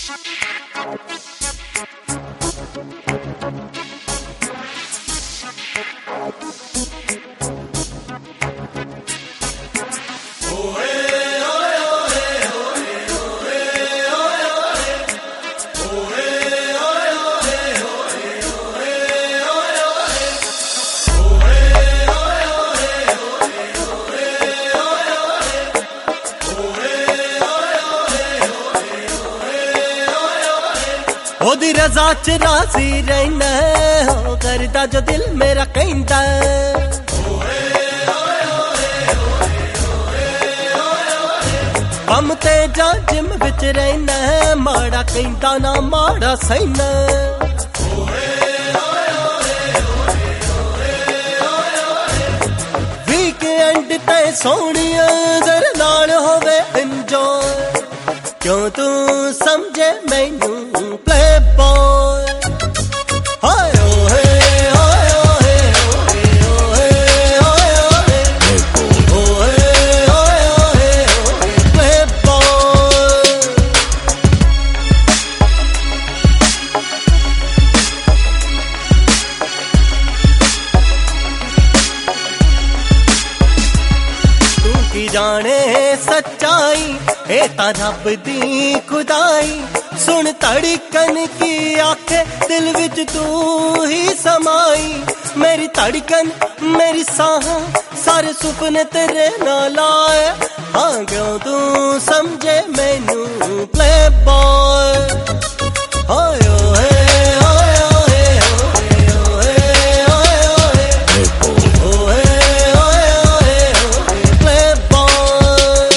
ओदी रजा च राजी रहना हो करदा जो दिल मेरा कहंदा कम ते जा जिम विच रहना माड़ा कहंदा ना माड़ा सहीना वीकेंड ते सोहणिया जर नाल होवे एंजॉय क्यों तू समझे मैनू प्लेबॉय हाय ओहे हाय ओहे ओहे हाय ओहे ओहे हाय ओहे प्लेबॉय तू की जाने सच्चाई ए ता रब दी खुदाई सुन धड़कन की आखे दिल विच तू ही समाई मेरी धड़कन मेरी साह सारे सुपने तेरे नाल आए हाँ क्यों तू समझे मैनू प्लेबॉय हाय ओहे हाय ओहे ओहे हाय ओहे ओहे हाय ओहे प्लेबॉय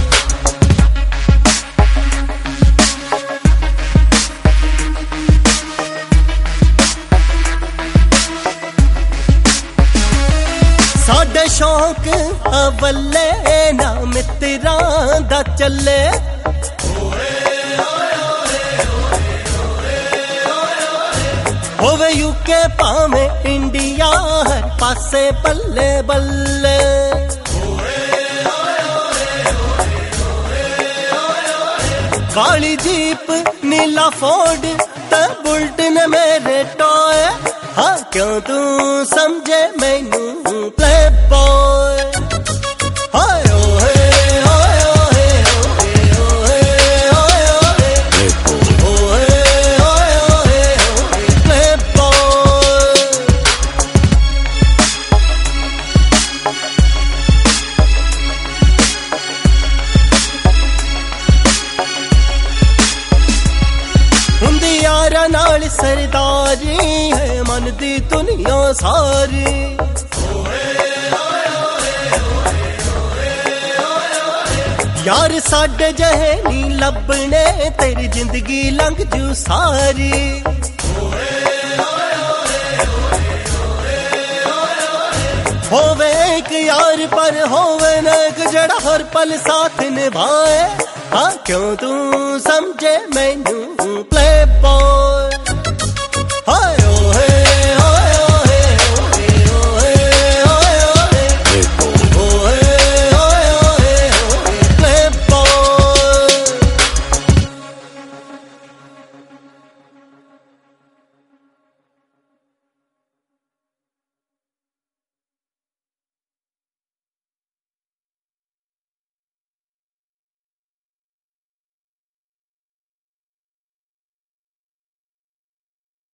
साडे शौक अवले ना मित्रां दा चले होवे यूके भावें इंडिया हर पासे बल्ले बल्ले काली जीप नीला फोर्ड ते बुलेट ने मेरे टॉय हाँ क्यों तू समझे मैनू प्लेबॉय हाय ओहे हाय ओहे ओहे हाय ओहे ओहे हाय ओहे प्लेबॉय हुंदी यारा नाल सरदारी है मन दी दुनिया सारी यार साडे जहे नी लभने तेरी जिंदगी लंघ जू सारी होवे एक यार पर होवे न एक जड़ा हर पल साथ निभाए हाँ क्यों तू समझे मैनू प्लेबॉय हाय